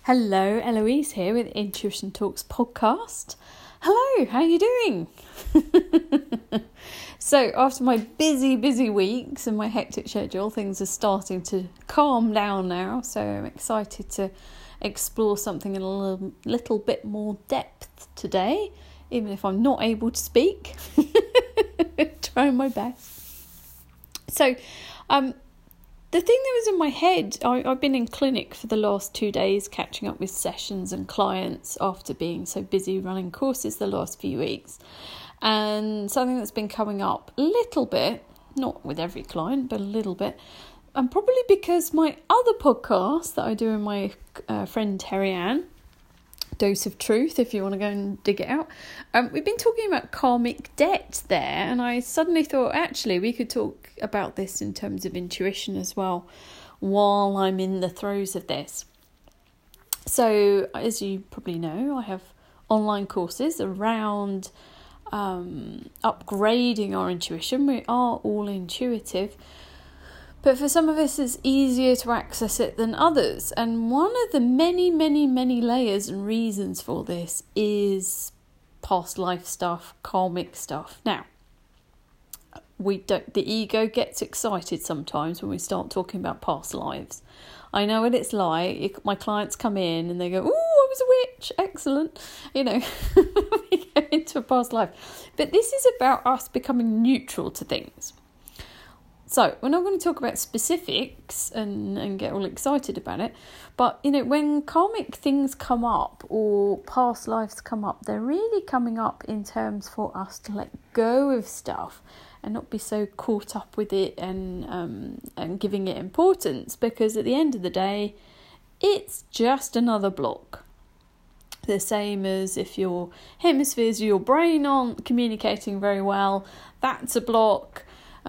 Hello, Eloise here with Intuition Talks podcast. Hello, how are you doing? So after my busy weeks and my hectic schedule, things are starting to calm down now. So I'm excited to explore something in a little bit more depth today, even if I'm not able to speak. Trying my best. So, the thing that was in my head, I've been in clinic for the last 2 days, catching up with sessions and clients after being so busy running courses the last few weeks. And something that's been coming up a little bit, not with every client, but a little bit, and probably because my other podcast that I do with my friend Terry Ann, Dose of Truth, if you want to go and dig it out. We've been talking about karmic debt there, and I suddenly thought, actually, we could talk about this in terms of intuition as well, while I'm in the throes of this. So, as you probably know, I have online courses around upgrading our intuition. We are all intuitive. But for some of us, it's easier to access it than others. And one of the many layers and reasons for this is past life stuff, karmic stuff. Now, the ego gets excited sometimes when we start talking about past lives. I know what it's like. My clients come in and they go, "Ooh, I was a witch. Excellent." We go into a past life. But this is about us becoming neutral to things. So, we're not going to talk about specifics and get all excited about it. But, when karmic things come up or past lives come up, they're really coming up in terms for us to let go of stuff and not be so caught up with it and giving it importance. Because at the end of the day, it's just another block. The same as if your hemispheres of your brain aren't communicating very well, that's a block.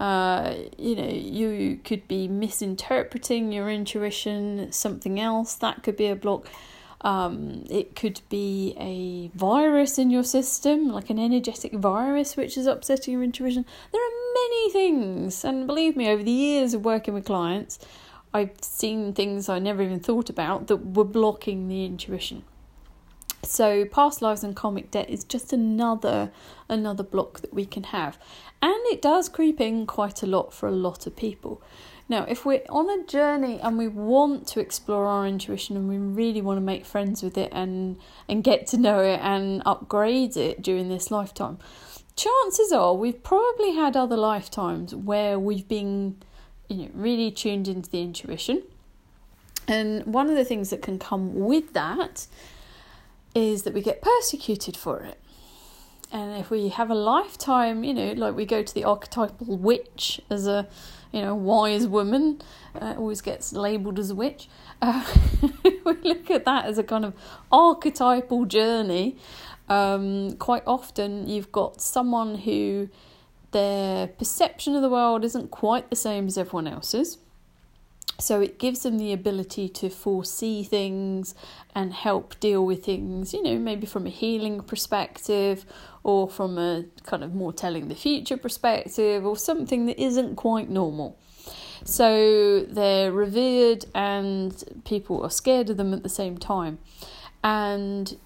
You could be misinterpreting your intuition, something else, that could be a block. It could be a virus in your system, like an energetic virus, which is upsetting your intuition. There are many things, and believe me, over the years of working with clients, I've seen things I never even thought about that were blocking the intuition. So past lives and karmic debt is just another block that we can have. And it does creep in quite a lot for a lot of people. Now, if we're on a journey and we want to explore our intuition and we really want to make friends with it and get to know it and upgrade it during this lifetime, chances are we've probably had other lifetimes where we've been really tuned into the intuition. And one of the things that can come with that is that we get persecuted for it. And if we have a lifetime, like we go to the archetypal witch as a, wise woman, always gets labelled as a witch. We look at that as a kind of archetypal journey. Quite often you've got someone who their perception of the world isn't quite the same as everyone else's. So it gives them the ability to foresee things and help deal with things, maybe from a healing perspective or from a kind of more telling the future perspective or something that isn't quite normal. So they're revered and people are scared of them at the same time. And,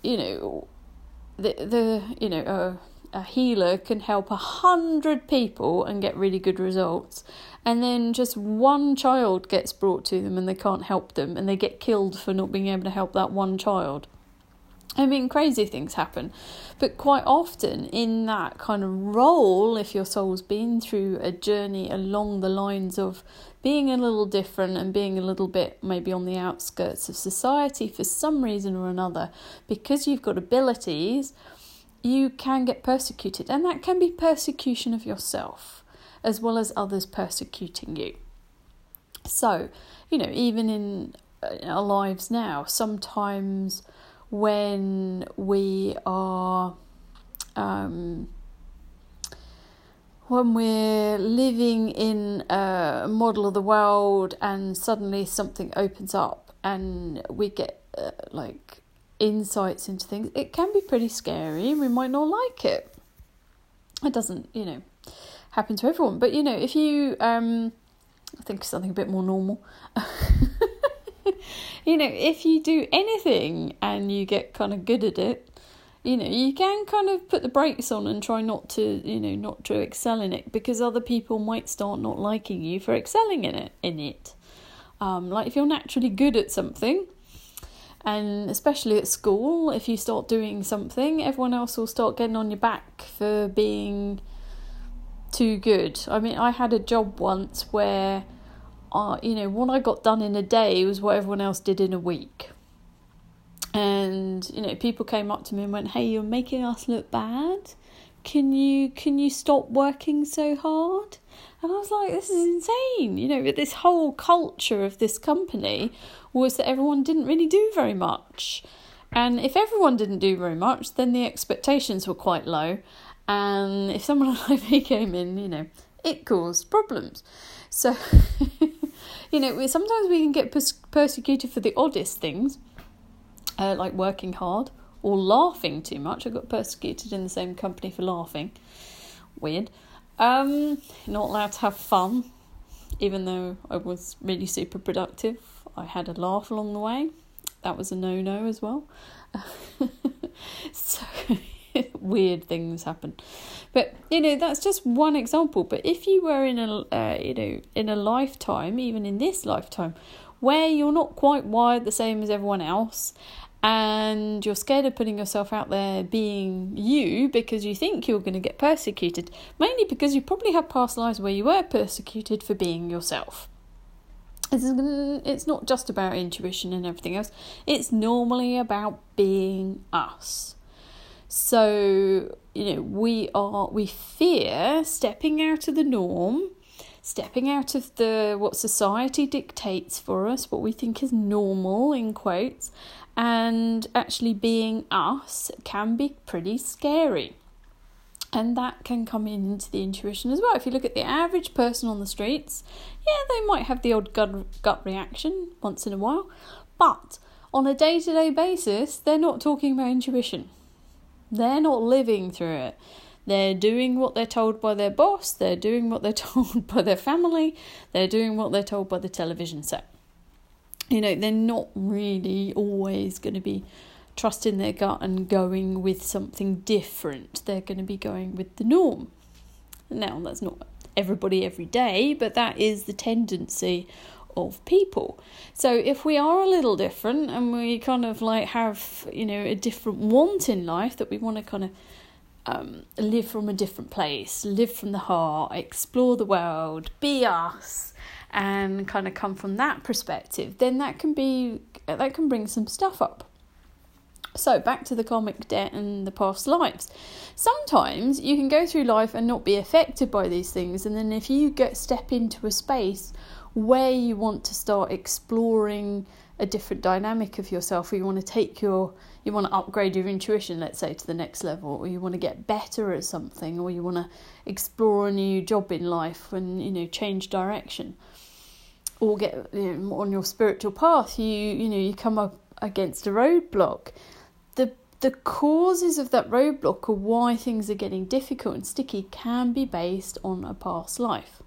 a healer can help 100 people and get really good results. And then just one child gets brought to them and they can't help them and they get killed for not being able to help that one child. I mean, crazy things happen. But quite often in that kind of role, if your soul's been through a journey along the lines of being a little different and being a little bit maybe on the outskirts of society for some reason or another, because you've got abilities, you can get persecuted. And that can be persecution of yourself as well as others persecuting you. So, even in our lives now, sometimes when we are, when we're living in a model of the world and suddenly something opens up and we get insights into things, it can be pretty scary and we might not like it. It doesn't, happen to everyone. But, if you, I think something a bit more normal. If you do anything and you get kind of good at it, you can kind of put the brakes on and try not to excel in it, because other people might start not liking you for excelling in it. Like if you're naturally good at something, and especially at school, if you start doing something, everyone else will start getting on your back for being too good. I mean, I had a job once where, what I got done in a day was what everyone else did in a week. And, people came up to me and went, "Hey, you're making us look bad. Can you stop working so hard?" And I was like, this is insane. This whole culture of this company was that everyone didn't really do very much. And if everyone didn't do very much, then the expectations were quite low. And if someone like me came in, it caused problems. So, sometimes we can get persecuted for the oddest things, like working hard or laughing too much. I got persecuted in the same company for laughing. Weird. Not allowed to have fun, even though I was really super productive. I had a laugh along the way. That was a no-no as well. So weird things happen. But that's just one example. But if you were in a lifetime, even in this lifetime, where you're not quite wired the same as everyone else, and you're scared of putting yourself out there being you because you think you're going to get persecuted, mainly because you probably had past lives where you were persecuted for being yourself. It's not just about intuition and everything else. It's normally about being us. So, we fear stepping out of the norm, stepping out of what society dictates for us, what we think is normal, in quotes, and actually being us can be pretty scary. And that can come into the intuition as well. If you look at the average person on the streets, they might have the odd gut reaction once in a while, but on a day-to-day basis, they're not talking about intuition. They're not living through it. They're doing what they're told by their boss, they're doing what they're told by their family, they're doing what they're told by the television set. They're not really always going to be trusting their gut and going with something different. They're going to be going with the norm. Now, that's not everybody every day, but that is the tendency of people. So if we are a little different and we kind of have, a different want in life, that we want to kind of live from a different place, live from the heart, explore the world, be us, and kind of come from that perspective, then that can bring some stuff up. So back to the karmic debt and the past lives. Sometimes you can go through life and not be affected by these things, and then if you step into a space where you want to start exploring a different dynamic of yourself, or you want to upgrade your intuition, let's say, to the next level, or you want to get better at something, or you want to explore a new job in life and change direction, or get on your spiritual path, you come up against a roadblock. The causes of that roadblock, or why things are getting difficult and sticky, can be based on a past life.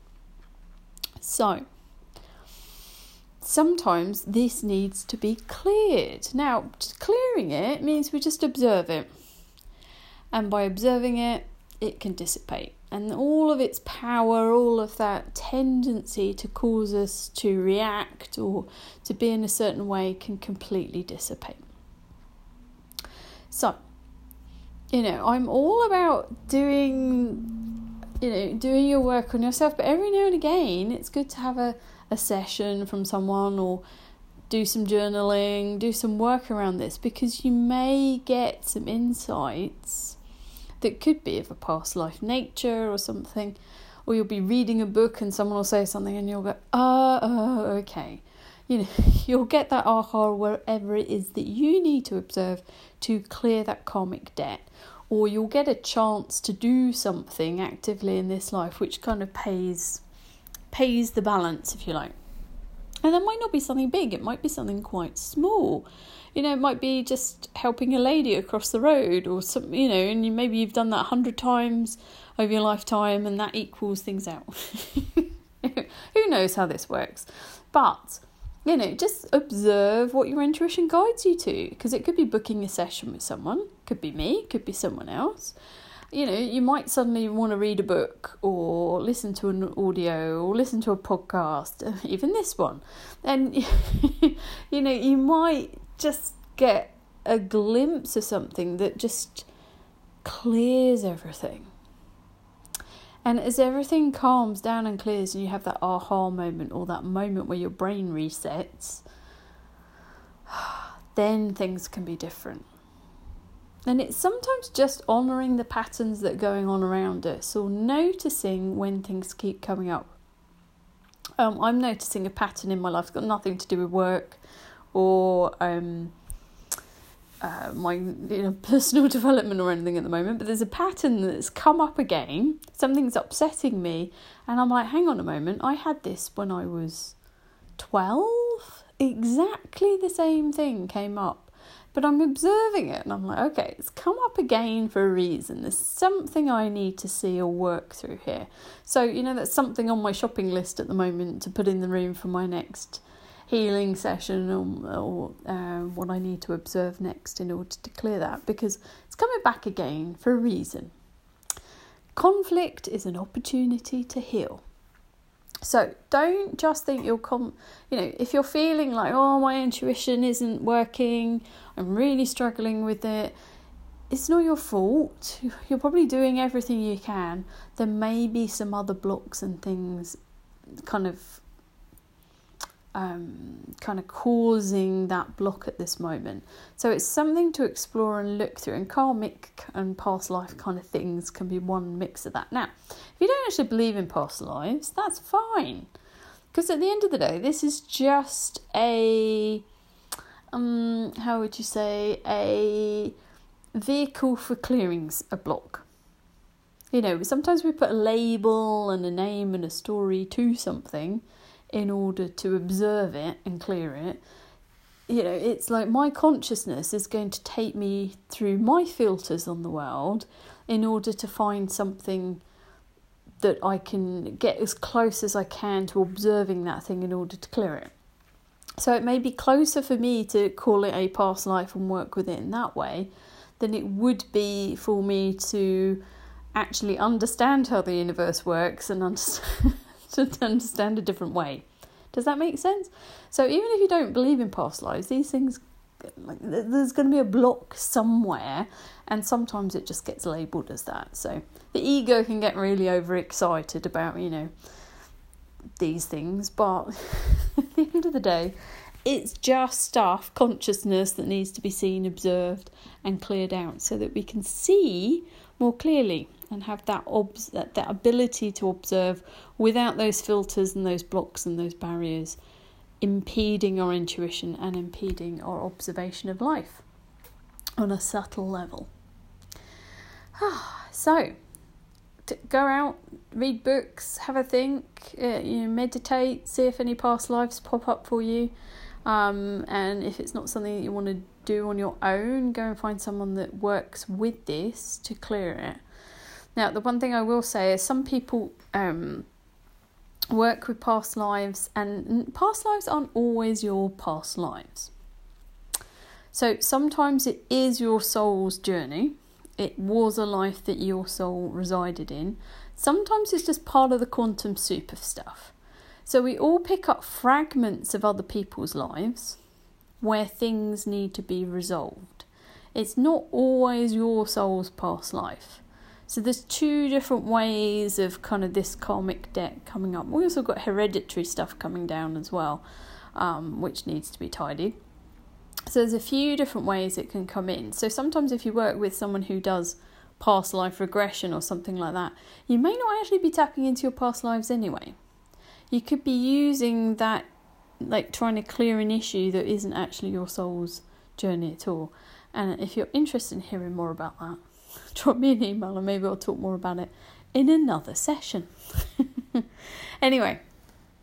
So sometimes this needs to be cleared. Now, clearing it means we just observe it. And by observing it, it can dissipate. And all of its power, all of that tendency to cause us to react or to be in a certain way can completely dissipate. So, I'm all about doing your work on yourself, but every now and again, it's good to have a session from someone, or do some journaling, do some work around this, because you may get some insights that could be of a past life nature or something, or you'll be reading a book and someone will say something and you'll go, okay. You'll get that aha wherever it is that you need to observe to clear that karmic debt, or you'll get a chance to do something actively in this life which kind of pays the balance, if you like. And that might not be something big, it might be something quite small. It might be just helping a lady across the road, or something, and maybe you've done that 100 times over your lifetime, and that equals things out. Who knows how this works? But just observe what your intuition guides you to, because it could be booking a session with someone, could be me, could be someone else. You might suddenly want to read a book or listen to an audio or listen to a podcast, even this one. And, you might just get a glimpse of something that just clears everything. And as everything calms down and clears and you have that aha moment, or that moment where your brain resets, then things can be different. And it's sometimes just honouring the patterns that are going on around us, or noticing when things keep coming up. I'm noticing a pattern in my life. It's got nothing to do with work or my personal development or anything at the moment, but there's a pattern that's come up again. Something's upsetting me, and I'm like, hang on a moment, I had this when I was 12. Exactly the same thing came up. But I'm observing it and I'm like, okay, it's come up again for a reason. There's something I need to see or work through here. So, that's something on my shopping list at the moment to put in the room for my next healing session, or what I need to observe next in order to clear that, because it's coming back again for a reason. Conflict is an opportunity to heal. So don't just think if you're feeling like, oh, my intuition isn't working, I'm really struggling with it, it's not your fault. You're probably doing everything you can. There may be some other blocks and things kind of causing that block at this moment. So it's something to explore and look through, and karmic and past life kind of things can be one mix of that. Now, if you don't actually believe in past lives, that's fine, because at the end of the day, this is just a a vehicle for clearing a block. Sometimes we put a label and a name and a story to something in order to observe it and clear it. It's like my consciousness is going to take me through my filters on the world in order to find something that I can get as close as I can to observing that thing in order to clear it. So it may be closer for me to call it a past life and work with it in that way than it would be for me to actually understand how the universe works and understand a different way. Does that make sense? So even if you don't believe in past lives, these things, there's going to be a block somewhere, and sometimes it just gets labelled as that. So the ego can get really overexcited about, these things, but at the end of the day, it's just stuff, consciousness, that needs to be seen, observed and cleared out so that we can see more clearly and have that ability to observe without those filters and those blocks and those barriers impeding our intuition and impeding our observation of life on a subtle level. So, go out, read books, have a think, meditate, see if any past lives pop up for you. And if it's not something that you want to do on your own, go and find someone that works with this to clear it. Now, the one thing I will say is some people work with past lives, and past lives aren't always your past lives. So sometimes it is your soul's journey. It was a life that your soul resided in. Sometimes it's just part of the quantum soup of stuff. So we all pick up fragments of other people's lives where things need to be resolved. It's not always your soul's past life. So there's two different ways of kind of this karmic deck coming up. We also got hereditary stuff coming down as well, which needs to be tidied. So there's a few different ways it can come in. So sometimes if you work with someone who does past life regression or something like that, you may not actually be tapping into your past lives anyway. You could be using that, like trying to clear an issue that isn't actually your soul's journey at all. And if you're interested in hearing more about that, drop me an email and maybe I'll talk more about it in another session. Anyway,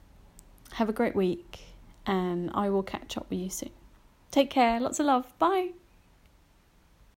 have a great week and I will catch up with you soon. Take care. Lots of love. Bye.